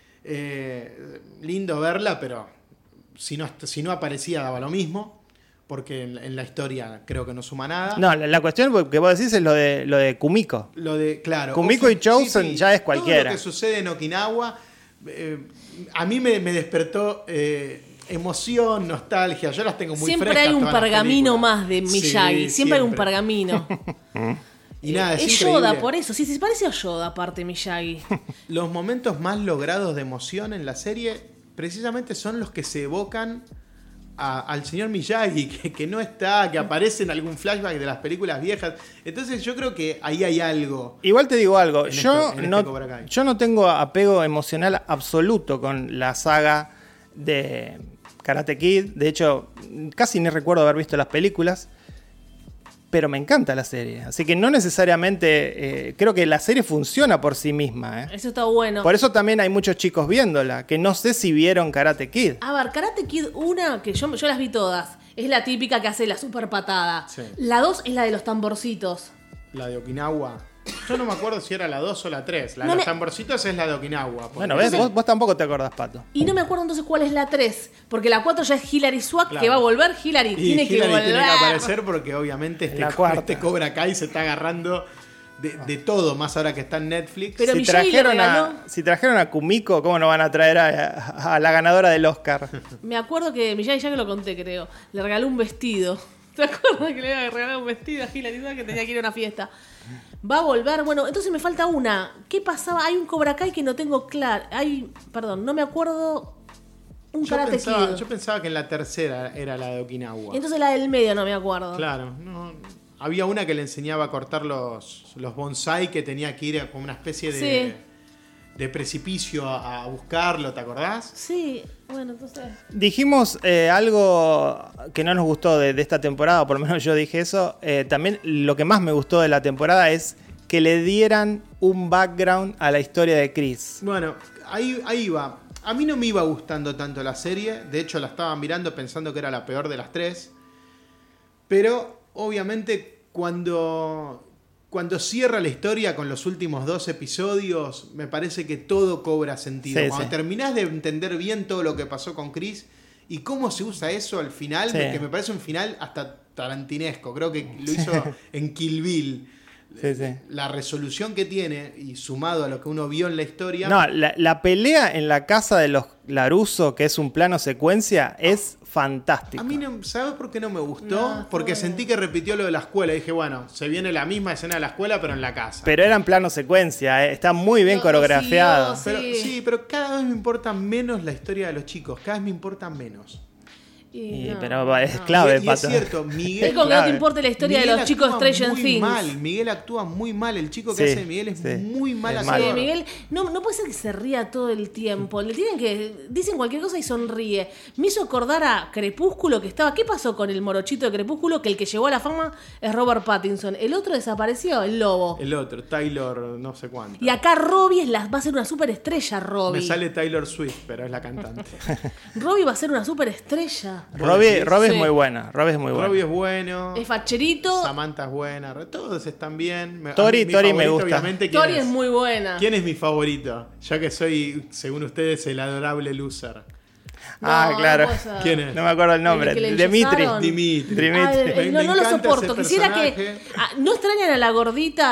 Eh, lindo verla, pero si no, si no aparecía daba lo mismo, porque en, en la historia creo que no suma nada. No, la, la cuestión que vos decís es lo de lo de Kumiko. Lo de, claro. Kumiko o- y Chosen ya es cualquiera. Todo lo que sucede en Okinawa, eh, a mí me, me despertó eh, emoción, nostalgia. Yo las tengo muy Siempre frescas hay un todas las pergamino películas. más de Sí, Miyagi. siempre, hay un siempre. pergamino. Y nada, es, es increíble. Yoda, por eso. Sí, se parece a Yoda, aparte Miyagi. Los momentos más logrados de emoción en la serie, precisamente son los que se evocan a- al señor Miyagi, que, que no está, que aparece en algún flashback de las películas viejas. Entonces yo creo que ahí hay algo. Igual te digo algo, En yo, este- en este no, Cobra Kai. yo no tengo apego emocional absoluto con la saga de Karate Kid. De hecho, casi ni recuerdo haber visto las películas, pero me encanta la serie. Así que no necesariamente, eh, creo que la serie funciona por sí misma. ¿eh? Eso está bueno. Por eso también hay muchos chicos viéndola, que no sé si vieron Karate Kid. A ver, Karate Kid una, que yo, yo las vi todas, es la típica que hace la super patada. Sí. La dos es la de los tamborcitos. La de Okinawa. Yo no me acuerdo si era la dos o la tres. La de No los me- tamborcitos es la de Okinawa. porque- Bueno, ¿ves? Vos, vos tampoco te acordás, Pato. Y no me acuerdo entonces cuál es la tres, porque la cuatro ya es Hilary Swank, Claro. que va a volver. Hilary Y tiene que Hillary volver. tiene que aparecer porque obviamente este, La co- cuarta. este Cobra Kai se está agarrando de, de todo, más ahora que está en Netflix. Pero Si Miyagi le trajeron, regaló- a, si trajeron a Kumiko, ¿cómo no van a traer a, a la ganadora del Oscar? Me acuerdo que Miyagi, ya que lo conté, creo, le regaló un vestido. ¿Te acuerdas que le había regalado un vestido a Hilary Swank que tenía que ir a una fiesta? Va a volver. Bueno, entonces me falta una. ¿Qué pasaba? Hay un Cobra Kai que no tengo claro. Hay, perdón, no me acuerdo. Un Yo Karate pensaba, Kid. yo pensaba que en la tercera era la de Okinawa. Entonces la del medio no me acuerdo. Claro, no, había una que le enseñaba a cortar los, los bonsai, que tenía que ir a como una especie de, Sí. de precipicio a, a buscarlo, ¿te acordás? Sí, bueno, entonces. Dijimos eh, algo que no nos gustó de, de esta temporada, o por lo menos yo dije eso. Eh, también lo que más me gustó de la temporada es que le dieran un background a la historia de Chris. Bueno, ahí, ahí va. A mí no me iba gustando tanto la serie, de hecho la estaba mirando pensando que era la peor de las tres. Pero obviamente cuando, cuando cierra la historia con los últimos dos episodios, me parece que todo cobra sentido. Sí, Cuando sí. terminás de entender bien todo lo que pasó con Chris y cómo se usa eso al final, Sí. que me parece un final hasta tarantinesco. Creo que lo hizo en Kill Bill. Sí, sí. La resolución que tiene y sumado a lo que uno vio en la historia. No, la, la pelea en la casa de los Larusso, que es un plano secuencia, es fantástico. A mí, no, ¿sabes por qué no me gustó? No, Porque fue- sentí que repitió lo de la escuela. Dije, bueno, se viene la misma escena de la escuela, pero en la casa. Pero era en plano secuencia, eh, está muy bien Lo- coreografiado. lo siguió, Pero- sí. sí, pero cada vez me importa menos la historia de los chicos. Cada vez me importa menos. Y Y- no, pero es no. clave, y, y es Pato. cierto, Miguel. Es como que no clave. te importa la historia Miguel de los chicos actúa Stranger muy Things. mal. Miguel actúa muy mal. El chico que Sí, hace de Miguel es sí. muy mal Es actor. Sí, Miguel, no, no puede ser que se ría todo el tiempo. Le tienen que. Dicen cualquier cosa y sonríe. Me hizo acordar a Crepúsculo, que estaba. ¿Qué pasó con el morochito de Crepúsculo? Que el que llegó a la fama es Robert Pattinson. El otro desapareció, el lobo. El otro, Taylor, no sé cuánto. Y acá Robbie es la, va a ser una superestrella, Robbie. Me sale Taylor Swift, pero es la cantante. Robbie va a ser una superestrella. Robbie, Robbie Sí. es muy buena, Robbie es muy buena. Robbie es bueno. Es facherito. Samantha es buena. Todos están bien. Me- Tori- a mí, mi Tori me favorito, gusta. obviamente, ¿quién Tori es? es muy buena. ¿Quién es mi favorito? Ya que soy, según ustedes, el adorable loser. Ah, No, claro. no puede ser. ¿Quién es? No me acuerdo el nombre. El que le Dimitri. enyesaron. Dimitri. Dimitri. Ah, el- Me- el- no, me no lo encanta soporto. ese Quisiera que. personaje. Ah, ¿no extrañan a la gordita?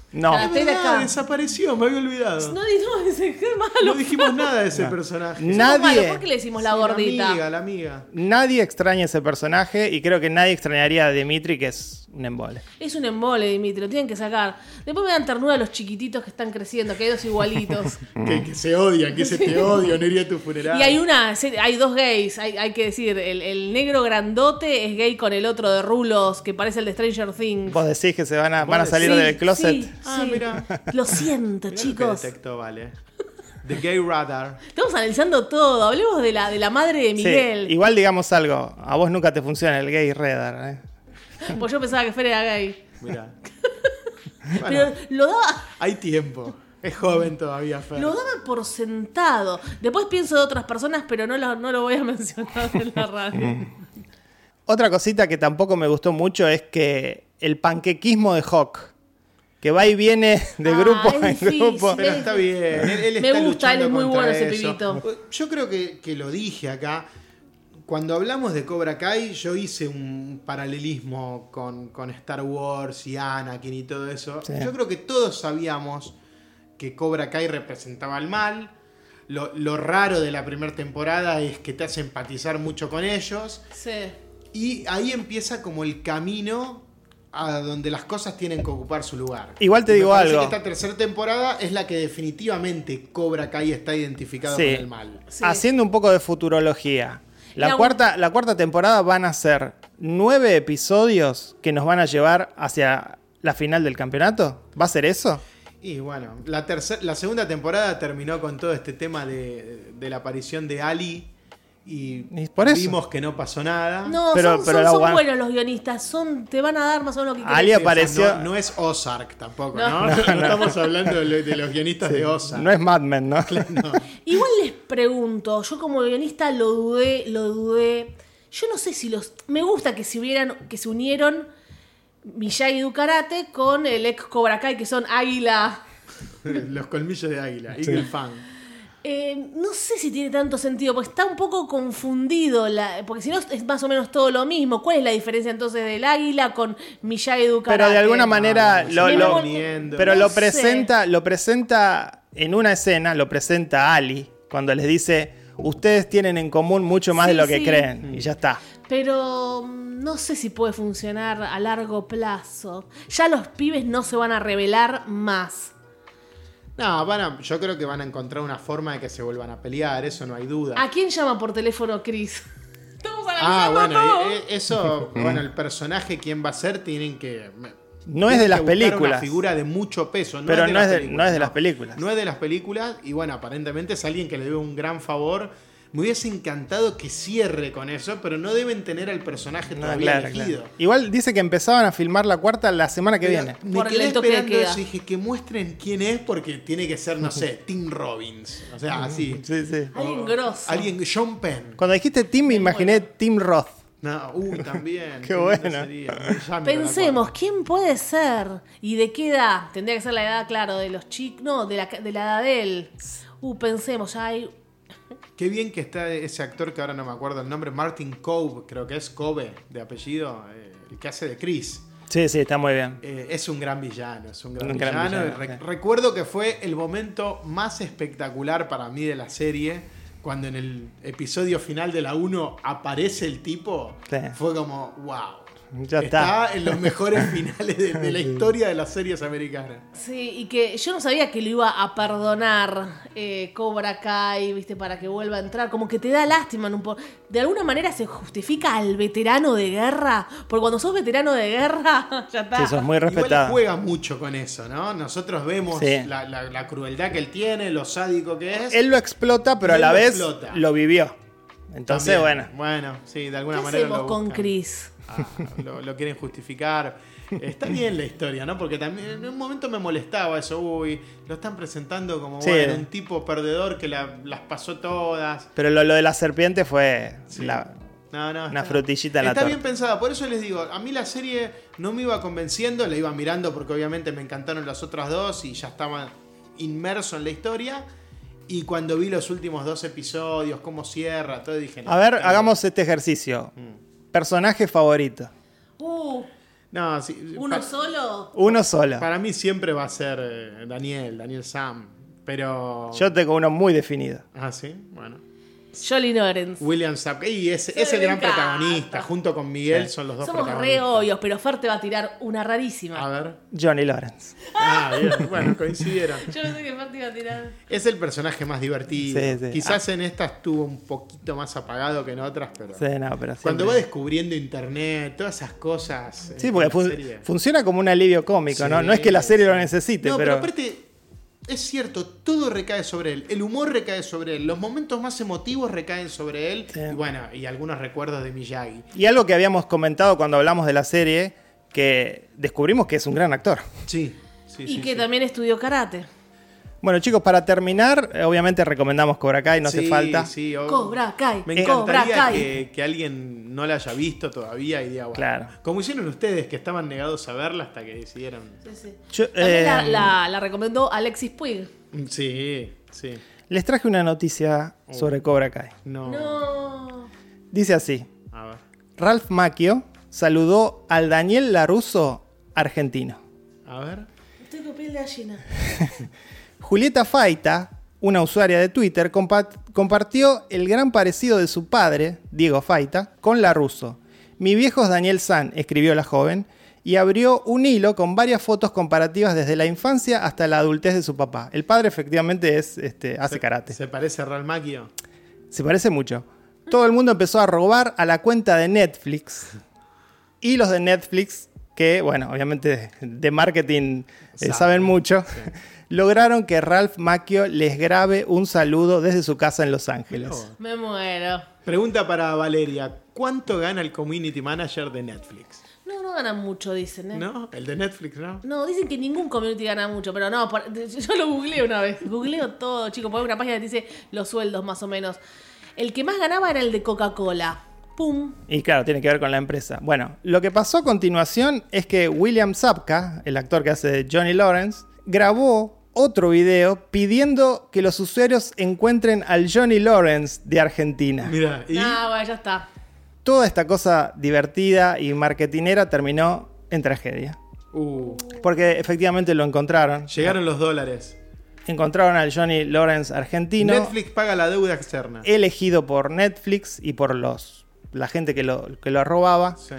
No. Es Karateka. verdad, desapareció, me había olvidado. No, no, ese qué malo. No dijimos nada de ese No. personaje. Na- Somos malos, nadie- ¿por qué le decimos la Sí, gordita? La amiga, la amiga. Nadie extraña ese personaje y creo que nadie extrañaría a Dimitri, que es un embole. Es un embole, Dimitri, lo tienen que sacar. Después me dan ternura a los chiquititos que están creciendo, que hay dos igualitos. Que, que se odian, que se te odia, no iría a tu funeral. Y hay una, hay dos gays, hay, hay que decir, el, el negro grandote es gay con el otro de rulos, que parece el de Stranger Things. Vos decís que se van a, Vos van a decís- salir Sí, del closet. sí, Ah, sí. mira. Lo siento, Mirá lo que chicos. detectó, vale. The Gay Radar. Estamos analizando todo. Hablemos de la, de la madre de Sí, Miguel. igual digamos algo, a vos nunca te funciona el gay radar, ¿eh? Pues yo pensaba que Fer era gay. Mira. Pero lo daba, Hay tiempo. Es joven todavía, Fer. lo daba por sentado. Después pienso de otras personas, pero no lo, no lo voy a mencionar en la radio. Otra cosita que tampoco me gustó mucho es que el panquequismo de Hawk, que va y viene de Ah, grupo es en difícil. grupo. Pero está bien. Él, él Me está gusta, él luchando es muy contra bueno ese eso. pibito. Yo creo que, que lo dije acá. Cuando hablamos de Cobra Kai, yo hice un paralelismo con, con Star Wars y Anakin y todo eso. Sí. Yo creo que todos sabíamos que Cobra Kai representaba el mal. Lo, lo raro de la primera temporada es que te hace empatizar mucho con ellos. Sí. Y ahí empieza como el camino a donde las cosas tienen que ocupar su lugar. Igual te Y me digo parece algo. que esta tercera temporada es la que definitivamente Cobra Kai está identificado Sí. con el mal. Sí. Haciendo un poco de futurología. La Era un- cuarta, la cuarta temporada van a ser nueve episodios que nos van a llevar hacia la final del campeonato. ¿Va a ser eso? Y bueno, la, tercer- la segunda temporada terminó con todo este tema de, de la aparición de Ali y, Y por eso. vimos que no pasó nada. No, Pero- son, pero son- la son guan- buenos los guionistas. Son, te van a dar más o menos lo que Ali querés. Sí, o sea, apareció- no, no es Ozark tampoco, No. ¿no? No, estamos hablando de, lo- de los guionistas de Ozark. No es Mad Men, ¿no? No. Igual les pregunto, yo como guionista lo dudé, lo dudé. Yo no sé si los. Me gusta que se hubieran, que se unieron Miyagi-Do Karate con el ex Cobra Kai, que son Águila. Los colmillos de águila. Eagle Fang. Eh, no sé si tiene tanto sentido, porque está un poco confundido, la, porque si no es más o menos todo lo mismo. ¿Cuál es la diferencia entonces del águila con Miyagi-Do Karate? Pero de alguna manera Ah, lo, se lo- me uniendo. pero No lo sé. presenta, lo presenta en una escena, lo presenta Ali cuando les dice, ustedes tienen en común mucho más Sí, de lo que sí. creen y ya está. Pero mm, no sé si puede funcionar a largo plazo. Ya los pibes no se van a revelar más. No, van a, yo creo que van a encontrar una forma de que se vuelvan a pelear, eso no hay duda. ¿A quién llama por teléfono Chris? Estamos Ah, analizando bueno, todo. e- e- eso, bueno, el personaje, quién va a ser, tienen que... No es tienen de que las buscar películas. Una figura de mucho peso. No Pero es de no las es de- películas, no es de las películas. No es de las películas y bueno, aparentemente es alguien que le debe un gran favor. Me hubiese encantado que cierre con eso, pero no deben tener al personaje No, todavía claro, elegido. claro. Igual dice que empezaban a filmar la cuarta la semana que Pero viene. Me Por quedé el toque de esperando queda. eso y dije que muestren quién es porque tiene que ser, no sé, Tim Robbins. O sea, así. Sí, sí. Alguien O grosso. Alguien, Sean Penn. Cuando dijiste Tim me imaginé Tim Roth. No, uy, también. Qué lindo bueno. sería. Ya me lo Pensemos, acuerdo. ¿quién puede ser? ¿Y de qué edad? Tendría que ser la edad, claro, de los chicos. No, de la, de la edad de él. Uh, pensemos, ya hay. Qué bien que está ese actor que ahora no me acuerdo el nombre, Martin Cove, creo que es Cove de apellido, eh, el que hace de Chris. Sí, sí, está muy bien. Eh, es un gran villano, es un gran Un villano. gran villano, Re- sí. Recuerdo que fue el momento más espectacular para mí de la serie, cuando en el episodio final de la uno aparece el tipo, Sí. fue como, wow. Ya está. en los mejores finales de, de la historia de las series americanas. Sí, y que yo no sabía que lo iba a perdonar eh, Cobra Kai, viste, para que vuelva a entrar. Como que te da lástima en un po- De alguna manera se justifica al veterano de guerra, porque cuando sos veterano de guerra, ya está. Sí, sos muy Igual respetado. juega mucho con eso, ¿no? Nosotros vemos Sí. la, la- la crueldad que él tiene, lo sádico que es. Él lo explota, pero Y a él la lo vez explota. lo vivió. Entonces, También. bueno. Bueno, sí, de ¿Qué alguna manera hacemos lo con buscan. Chris? Ah, lo, lo quieren justificar. Está bien la historia, ¿no? Porque también en un momento me molestaba eso. Uy, lo están presentando como Sí. bueno, un tipo perdedor que la- las pasó todas. Pero lo, lo de la serpiente fue Sí. la- No, no, Una está- frutillita en la Está bien torta. pensada, por eso les digo, a mí la serie no me iba convenciendo, la iba mirando porque obviamente me encantaron las otras dos y ya estaba inmerso en la historia. Y cuando vi los últimos dos episodios, cómo cierra, todo dije... no, A ver, está hagamos este ejercicio. Mm. Personaje favorito. Uh, No, sí, ¿Uno pa- solo? Uno solo. Para mí siempre va a ser eh, Daniel, Daniel Sam. Pero. Yo tengo uno muy definido. Ah, sí, bueno. Johnny Lawrence. William Sapka. Y es, Sí, es el me gran encanta. protagonista. Junto con Miguel Sí. son los dos Somos re protagonistas. obvios, pero Fer te va a tirar una rarísima. A ver. Johnny Lawrence. Ah, bien. Bueno, coincidieron. Yo pensé que Fer te iba a tirar. Es el personaje más divertido. Sí, sí. Quizás en esta estuvo un poquito más apagado que en otras, pero. Sí, no, pero Cuando siempre- va descubriendo internet, todas esas cosas. Sí, en porque la fun- serie. funciona como un alivio cómico, Sí, ¿no? No es que la serie sí. lo necesite, No, pero... pero aparte, es cierto, todo recae sobre él. El humor recae sobre él. Los momentos más emotivos recaen sobre él. Sí. Y bueno, y algunos recuerdos de Miyagi. Y algo que habíamos comentado cuando hablamos de la serie, que descubrimos que es un gran actor. Sí, sí, Y sí, que sí. también estudió karate. Bueno, chicos, para terminar, eh, obviamente recomendamos Cobra Kai, no Sí, hace falta. sí, o- Cobra Kai. Me Cobra encantaría Kai. que, que alguien no la haya visto todavía y diga, bueno, Claro. como hicieron ustedes, que estaban negados a verla hasta que decidieron. Sí, sí. Yo, También eh, la, la- la recomendó Alexis Puig. Sí, sí. Les traje una noticia sobre Cobra Kai. No. No. Dice así: A ver. Ralph Macchio saludó al Daniel LaRusso argentino. A ver. Estoy con piel de gallina. Julieta Faita, una usuaria de Twitter, compa- compartió el gran parecido de su padre, Diego Faita, con LaRusso. Mi viejo es Daniel San, escribió la joven, y abrió un hilo con varias fotos comparativas desde la infancia hasta la adultez de su papá. El padre efectivamente es, este, hace Se- karate. ¿Se parece a Real Macchio? Se parece mucho. Todo el mundo empezó a robar a la cuenta de Netflix. Y los de Netflix, que, bueno, obviamente de marketing eh, Saben. saben mucho, Sí. lograron que Ralph Macchio les grabe un saludo desde su casa en Los Ángeles. Mirá vos. Me muero. Pregunta para Valeria. ¿Cuánto gana el community manager de Netflix? No, no ganan mucho, dicen, ¿eh? ¿No? El de Netflix, ¿no? No, dicen que ningún community gana mucho, pero no, por- yo lo googleé una vez. Googleo todo, chicos, porque hay una página que dice los sueldos más o menos. El que más ganaba era el de Coca-Cola. ¡Pum! Y claro, tiene que ver con la empresa. Bueno, lo que pasó a continuación es que William Sapka, el actor que hace de Johnny Lawrence, grabó otro video pidiendo que los usuarios encuentren al Johnny Lawrence de Argentina. Mira, y Ah, bueno, ya está. Toda esta cosa divertida y marketinera terminó en tragedia. uh, Porque efectivamente lo encontraron. llegaron los dólares. Encontraron al Johnny Lawrence argentino, Netflix paga la deuda externa. elegido por Netflix y por los la gente que lo, que lo robaba, Sí.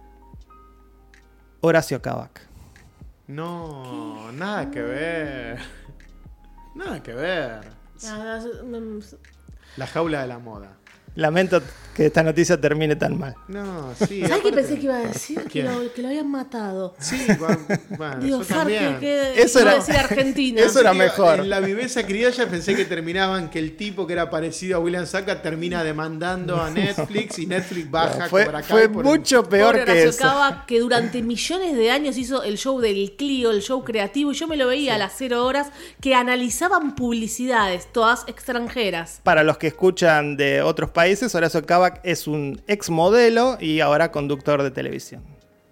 Horacio Kavak. No, nada que ver. Nada que ver. Ah, mm, La jaula de la moda. Lamento que esta noticia termine tan mal. No, sí. ¿Sabes qué aparte- pensé que iba a decir? Que ¿Quién? lo, que lo habían matado. Sí, bueno, bueno, Digo, yo Far, también. que, que Eso iba a era- decir Argentina. eso era Digo, mejor. En la viveza criolla pensé que terminaban que el tipo que era parecido a William Sapka termina demandando a Netflix y Netflix baja fue Cobra Kai fue por- mucho peor Pobre que Horacio eso. Cava, que durante millones de años hizo el show del Clio, el show creativo, y yo me lo veía a las cero horas, que analizaban publicidades, todas extranjeras. Para los que escuchan de otros países, Horacio Kavak es un ex modelo y ahora conductor de televisión.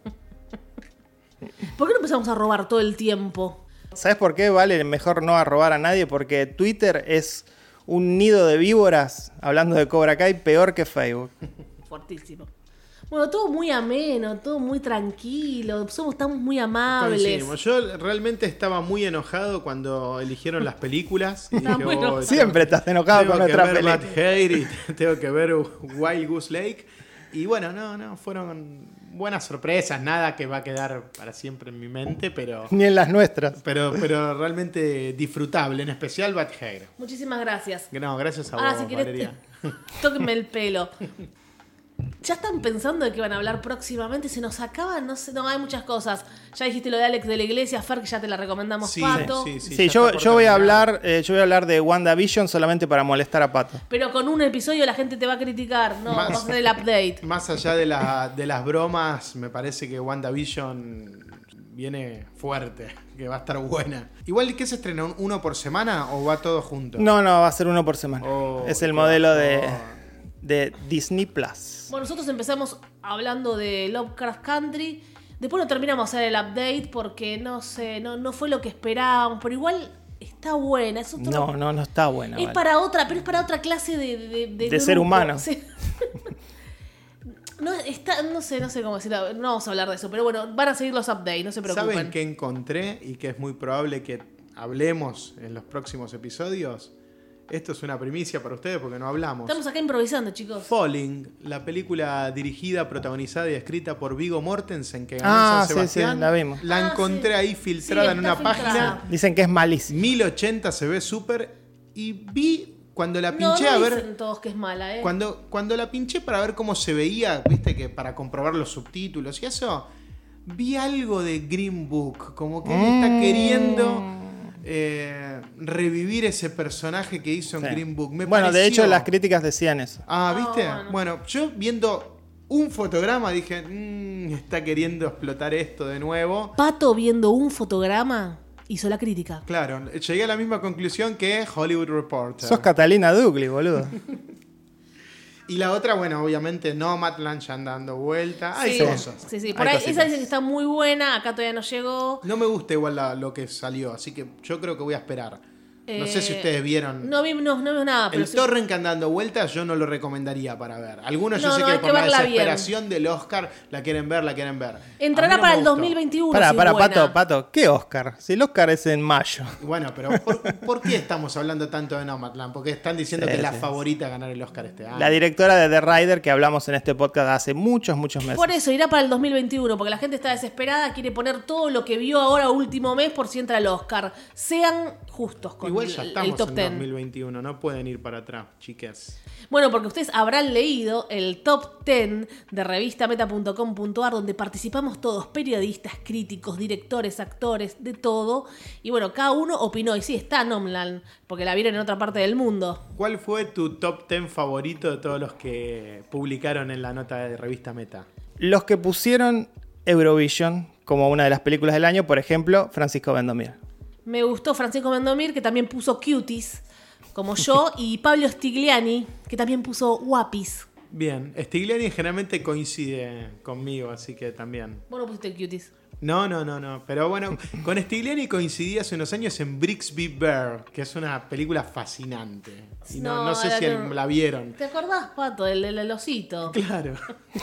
¿Por qué no empezamos a robar todo el tiempo? ¿Sabes por qué vale mejor no a robar a nadie? Porque Twitter es un nido de víboras, hablando de Cobra Kai, peor que Facebook. Fuertísimo. Bueno, todo muy ameno, todo muy tranquilo, somos estamos muy amables. Coincidimos. Yo realmente estaba muy enojado cuando eligieron las películas. Y Está dije, muy enojado. "Oh, Siempre estás enojado tengo con que nuestra ver película. Bad Hair y tengo que ver Wild Goose Lake. Y bueno, no, no, fueron buenas sorpresas, nada que va a quedar para siempre en mi mente, pero Ni en las nuestras. pero, pero realmente disfrutable, en especial Bad Hair. Muchísimas gracias. No, gracias a Ahora, vos, si querés, Valeria. tóquenme el pelo. ¿Ya están pensando de qué van a hablar próximamente? ¿Se nos acaban? No sé, no, hay muchas cosas. Ya dijiste lo de Alex de la Iglesia, Fer, que ya te la recomendamos, Sí, Pato. sí, sí. Sí, ya yo, está por yo voy a terminar. hablar, eh, yo voy a hablar de WandaVision solamente para molestar a Pato. Pero con un episodio la gente te va a criticar. No, Más- vas a hacer el update. Más allá de, la, de las bromas, me parece que WandaVision viene fuerte, que va a estar buena. Igual, ¿qué se estrena? ¿Un- ¿Uno por semana o va todo junto? No, no, va a ser uno por semana. Oh, es el qué modelo de, bajón. de Disney Plus. Bueno, nosotros empezamos hablando de Lovecraft Country. Después no terminamos de hacer el update porque no sé, no, no fue lo que esperábamos. Pero igual está buena. Es otro- No, no, no está buena. Es vale. para otra, pero es para otra clase de, de, De ser humano. Sí. No, está, no sé, no sé cómo decirlo, no vamos a hablar de eso, pero bueno, van a seguir los updates, no se preocupen. ¿Saben qué encontré y que es muy probable que hablemos en los próximos episodios? Esto es una primicia para ustedes porque no hablamos. Estamos acá improvisando, chicos. Falling, la película dirigida, protagonizada y escrita por Viggo Mortensen que ganó Ah, en San Sebastián. sí, sí, la vimos. La Ah, encontré sí. ahí filtrada Sí, en está una filtrada. página. Dicen que es malísimo. mil ochenta se ve súper. Y vi cuando la No, pinché no a ver. dicen todos que es mala, ¿eh? Cuando, cuando la pinché para ver cómo se veía, viste que para comprobar los subtítulos y eso, vi algo de Green Book, como que él está Mm. queriendo eh, revivir ese personaje que hizo en Sí. Green Book. Me Bueno, de pareció- hecho las críticas decían eso. Ah, ¿viste? Ah, bueno. Bueno, yo viendo un fotograma dije, mmm, está queriendo explotar esto de nuevo. Pato viendo un fotograma hizo la crítica. Claro, llegué a la misma conclusión que Hollywood Reporter. Sos Catalina Douglas, boludo. Y la otra, bueno, obviamente Nomadland ya anda dando vuelta. Hay sí, cosas. Sí, sí, Hay por ahí cositas. esa dicen que está muy buena, acá todavía no llegó. No me gusta igual la- lo que salió, así que yo creo que voy a esperar. No sé si Eh, ustedes vieron. No vi, no, no veo nada, pero el sí- torrent que anda dando vueltas yo no lo recomendaría para ver. Algunos yo No, sé no, que hay por que la verla bien. desesperación del Oscar la quieren ver, la quieren ver. entrará A mí no para me el gustó. dos mil veintiuno. Para, si es para, buena. Pato, Pato. ¿Qué Oscar? Si el Oscar es en mayo. Bueno, pero ¿por, por qué estamos hablando tanto de Nomadland? Porque están diciendo Sí, que es la sí. favorita a ganar el Oscar este año. La directora de The Rider que hablamos en este podcast hace muchos, muchos meses. Por eso irá para el dos mil veintiuno, porque la gente está desesperada, quiere poner todo lo que vio ahora último mes por si entra el Oscar. Sean justos con Igual el, ya el estamos top en diez. dos mil veintiuno, no pueden ir para atrás, chicas. Bueno, porque ustedes habrán leído el top diez de revista meta punto com punto ar, donde participamos todos, periodistas, críticos, directores, actores, de todo. Y bueno, cada uno opinó. Y sí, está Nomadland, porque la vieron en otra parte del mundo. ¿Cuál fue tu top diez favorito de todos los que publicaron en la nota de revista Meta? Los que pusieron Eurovision como una de las películas del año, por ejemplo, Francisco Vendomir. Me gustó Francisco Mendomir, que también puso Cuties, como yo, y Pablo Stigliani, que también puso Guapis. Bien, Stigliani generalmente coincide conmigo, así que también. Vos no pusiste Cuties. No, no, no, no. Pero bueno, con Stigliani coincidí hace unos años en Brixby Bear, que es una película fascinante. Y no, No, no sé la si que- el- la vieron. ¿Te acordás, Pato, del, del, del osito? Claro.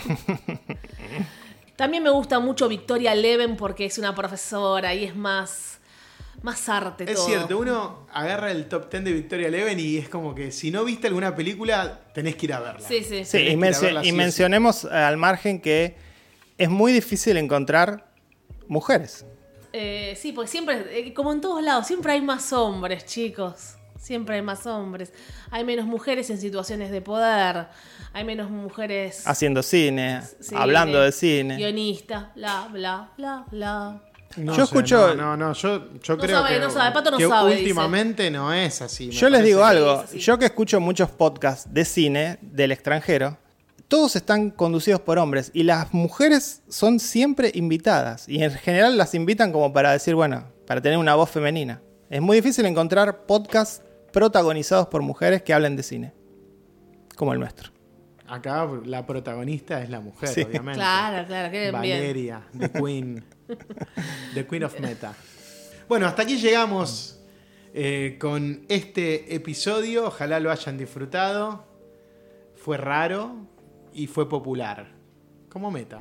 También me gusta mucho Victoria Leven porque es una profesora y es más, más arte Es todo. cierto, uno agarra el top diez de Victoria Leven y es como que si no viste alguna película, tenés que ir a verla. Sí, sí. Sí, Tenés y, que ir a mencio- verla y sí o sí. mencionemos eh, al margen que es muy difícil encontrar mujeres. Eh, sí, porque siempre, eh, como en todos lados, siempre hay más hombres, chicos. Siempre hay más hombres. Hay menos mujeres en situaciones de poder. Hay menos mujeres... Haciendo cine, cine, hablando de cine. Guionistas, bla, bla, bla, bla. No Yo sé, escucho- No, no, no, yo, yo No creo sabe, que, no sabe, Pato no que sabe, dice. últimamente no es así. me Yo les parece digo que- algo, es así. yo que escucho muchos podcasts de cine del extranjero, todos están conducidos por hombres y las mujeres son siempre invitadas y en general las invitan como para decir, bueno, para tener una voz femenina. Es muy difícil encontrar podcasts protagonizados por mujeres que hablen de cine, como el nuestro. Acá la protagonista es la mujer, Sí. obviamente. Claro, claro, qué bien. Valeria, The Queen. The Queen of Meta. Bueno, hasta aquí llegamos eh, con este episodio. Ojalá lo hayan disfrutado. Fue raro y fue popular. Como Meta.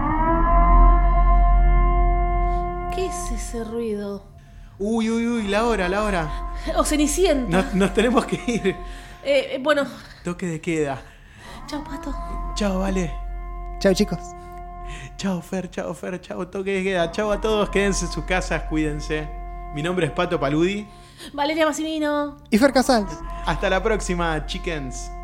¿Qué es ese ruido? Uy, uy, uy, la hora, la hora. O Cenicienta. Nos, nos tenemos que ir. Eh, eh, bueno, Toque de queda. chao, Pato. Chao, Vale. Chao chicos. Chao, Fer, chao, Fer, chao, toque de queda. Chao a todos, quédense en sus casas, cuídense. Mi nombre es Pato Paludi. Valeria Massimino. Y Fer Casals. Hasta la próxima, chickens.